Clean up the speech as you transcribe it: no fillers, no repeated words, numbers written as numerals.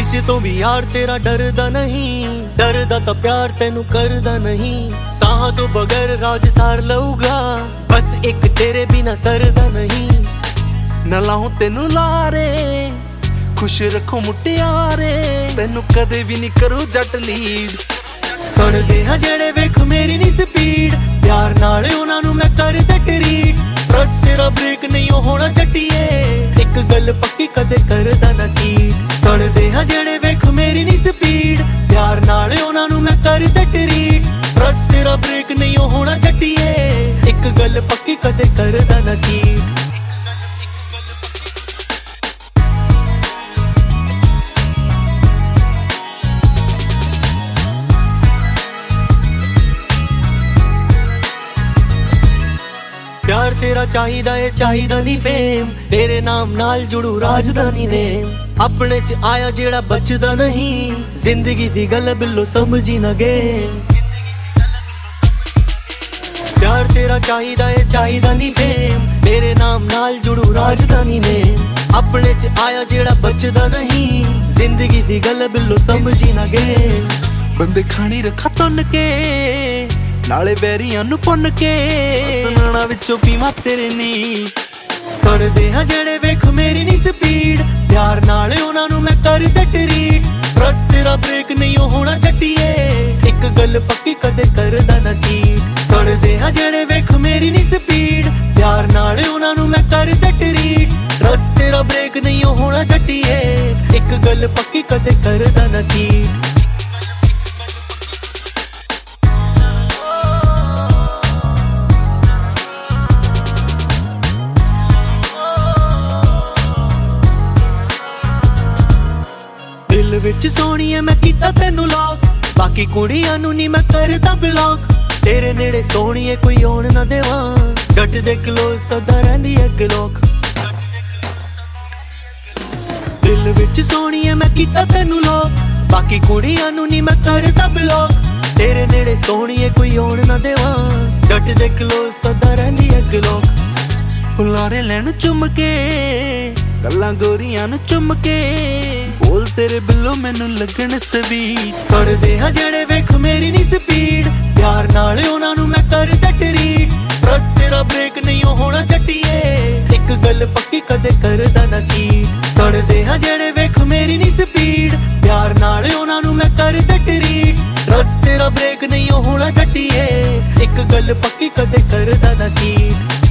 ਕਿਸੇ ਤੋਂ ਵੀ ਯਾਰ ਤੇਰਾ ਡਰਦਾ ਨਹੀਂ, ਡਰਦਾ ਤਾਂ ਪਿਆਰ ਤੈਨੂੰ ਕਰਦਾ ਨਹੀਂ। ਸਾਹਾਂ ਤੋਂ ਬਗੈਰ ਰਾਜ ਸਾਰ ਲਊਗਾ, ਬਸ ਇੱਕ ਤੇਰੇ ਬਿਨਾ ਸਰਦਾ ਨਹੀਂ। ਨਾ ਲਾਹੂੰ ਤੈਨੂੰ ਲਾਰੇ, ਖੁਸ਼ ਰੱਖੋ ਮੁਟਿਆਰੇ, ਤੈਨੂੰ ਕਦੇ ਵੀ ਨਹੀਂ ਕਰੂ ਜੱਟ ਲੀਡ। ਸੁਣਦੇ ਹਾਂ ਜਿਹੜੇ ਵੇਖ ਮੇਰੀ ਨੀ ਸਪੀਡ, ਪਿਆਰ ਨਾਲ ਉਹਨਾਂ ਨੂੰ ਮੈਂ ਕਰਦਾ ਟਰੀਟ। ਬਸ ਤੇਰਾ ਬ੍ਰੇਕ ਨਹੀਂ ਹੋਣਾ ਜੱਟੀਏ, ਇੱਕ ਗੱਲ ਪੱਕੀ ਕਦੇ ਕਰਦਾ ਨਾ ਚੀਟ। ਸੁਣਦੇ ਹਾਂ ਜਿਹੜੇ ਵੇਖ ਮੇਰੀ ਨੀ ਸਪੀਡ, ਪਿਆਰ ਨਾਲ ਉਹਨਾਂ ਨੂੰ ਮੈਂ ਕਰਦਾ ਟਰੀਟ। ਬਸ ਤੇਰਾ ਬ੍ਰੇਕ ਨਹੀਂ ਹੋਣਾ ਜੱਟੀਏ, ਇੱਕ ਗੱਲ ਪੱਕੀ ਕਦੇ ਕਰਦਾ ਨਾ ਚੀਟ। ਪਿਆਰ ਤੇਰਾ ਚਾਹੀਦਾ ਏ, ਚਾਹੀਦਾ ਨਹੀਂ ਫੇਮ, ਤੇਰੇ ਨਾਮ ਨਾਲ ਜੁੜੂ ਰਾਜਧਾਨੀ ਨੇਮ। ਆਪਣੇ ਚ ਆਇਆ ਜਿਹੜਾ ਬਚਦਾ ਨਹੀਂ, ਜ਼ਿੰਦਗੀ ਦੀ ਗੱਲ ਬਿੱਲੋ ਸਮਝੀ ਨਾ ਗੇਮ। ਪਿਆਰ ਤੇਰਾ ਚਾਹੀਦਾ ਏ, ਚਾਹੀਦਾ ਨਹੀਂ ਫੇਮ, ਤੇਰੇ ਨਾਮ ਨਾਲ ਜੁੜੂ ਰਾਜਧਾਨੀ ਨੇਮ। ਆਪਣੇ ਚ ਆਇਆ ਜਿਹੜਾ ਬਚਦਾ ਨਹੀਂ, ਜ਼ਿੰਦਗੀ ਦੀ ਗੱਲ ਬਿੱਲੋ ਸਮਝੀ ਨਾ ਗੇਮ। ਬੰਦੇ ਖਾਣੀ ਰੱਖਾ ਤੁੰਨ ਕੇ, ਨਾਲੇ ਵੈਰੀਆਂ ਨੂੰ ਪੁੰਨ ਕੇ, ਸੁਣਾਣਾ ਵਿੱਚੋਂ ਪੀਵਾਂ ਤੇਰੇ ਨੀ। ਸੁਣਦੇ ਹਾਂ ਜਿਹੜੇ ਵੇਖ ਮੇਰੀ ਨੀ ਸਪੀਡ, ਪਿਆਰ ਨਾਲ ਉਹਨਾਂ ਨੂੰ ਮੈਂ ਕਰਦਾ ਟਰੀਟ। ਬਸ ਤੇਰਾ ਬ੍ਰੇਕ ਨਹੀਂ ਹੋਣਾ ਜੱਟੀਏ, ਇੱਕ ਗੱਲ ਪੱਕੀ ਕਦੇ ਕਰਦਾ ਨਾ ਚੀਟ। ਸੁਣਦੇ ਹਾਂ ਜਿਹੜੇ ਵੇਖ ਮੇਰੀ ਨੀ ਸਪੀਡ, ਪਿਆਰ ਨਾਲ ਉਹਨਾਂ ਨੂੰ ਮੈਂ ਕਰਦਾ ਟਰੀਟ। ਬਸ ਤੇਰਾ ਬ੍ਰੇਕ ਨਹੀਂ ਹੋਣਾ ਜੱਟੀਏ, ਇੱਕ ਗੱਲ ਪੱਕੀ ਕਦੇ ਕਰਦਾ ਨਾ ਚੀਟ। ਦਿਲ ਵਿੱਚ ਸੋਹਣੀਏ ਮੈਂ ਕੀਤਾ ਤੈਨੂੰ ਲੌਕ, ਬਾਕੀ ਕੁੜੀਆਂ ਨੂੰ ਨੀ ਮੈਂ ਕਰਦਾ ਬਲੌਕ। ਤੇਰੇ ਨੇੜੇ ਸੋਹਣੀਏ ਕੋਈ ਆਉਣ ਨਾ ਦੇਵਾਂ, ਗੱਟ ਦੇ ਕਲੋਜ਼ ਸਦਾ ਰਹਿੰਦੀ ਐ ਗਲੋਕ। ਦਿਲ ਵਿੱਚ ਸੋਹਣੀਏ ਮੈਂ ਕੀਤਾ ਤੈਨੂੰ ਲੌਕ, ਬਾਕੀ ਕੁੜੀਆਂ ਨੂੰ ਨੀ ਮੈਂ ਕਰਦਾ ਬਲੌਕ। ਤੇਰੇ ਨੇੜੇ ਸੋਹਣੀਏ ਕੋਈ ਆਉਣ ਨਾ ਦੇਵਾਂ, ਗੱਟ ਦੇ ਕਲੋਜ਼ ਸਦਾ ਰਹਿੰਦੀ ਐ ਗਲੋਕ। ਹੁਲਾਰੇ ਲੈਣ ਚੁੰਮ ਕੇ, ਗੱਲਾਂ ਗੋਰੀਆਂ ਨੂੰ ਚੁੰਮ ਕੇ, ਬੋਲ ਤੇਰੇ ਬਿੱਲੋ ਮੈਨੂੰ ਲੱਗਣ ਸਵੀਟ। ਸੁਣਦੇ ਹਾਂ ਜਿਹੜੇ ਵੇਖ ਮੇਰੀ ਨੀ ਸਪੀਡ, ਪਿਆਰ ਨਾਲ ਉਹਨਾਂ ਨੂੰ ਮੈਂ ਕਰਦਾ ਟਰੀਟ। ਬਸ ਤੇਰਾ ਬ੍ਰੇਕ ਨਹੀਂ ਹੋਣਾ ਜੱਟੀਏ, ਇੱਕ ਗੱਲ ਪੱਕੀ ਕਦੇ ਕਰਦਾ ਨਾ ਚੀਟ। ਸੁਣਦੇ ਹਾਂ ਜਿਹੜੇ ਵੇਖ ਮੇਰੀ ਨੀ ਸਪੀਡ, ਪਿਆਰ ਨਾਲ ਉਹਨਾਂ ਨੂੰ ਮੈਂ ਕਰਦਾ ਟਰੀਟ। ਬਸ ਤੇਰਾ ਬ੍ਰੇਕ ਨਹੀਂ ਹੋਣਾ ਜੱਟੀਏ, ਇੱਕ ਗੱਲ ਪੱਕੀ ਕਦੇ ਕਰਦਾ ਨਾ ਚੀਟ।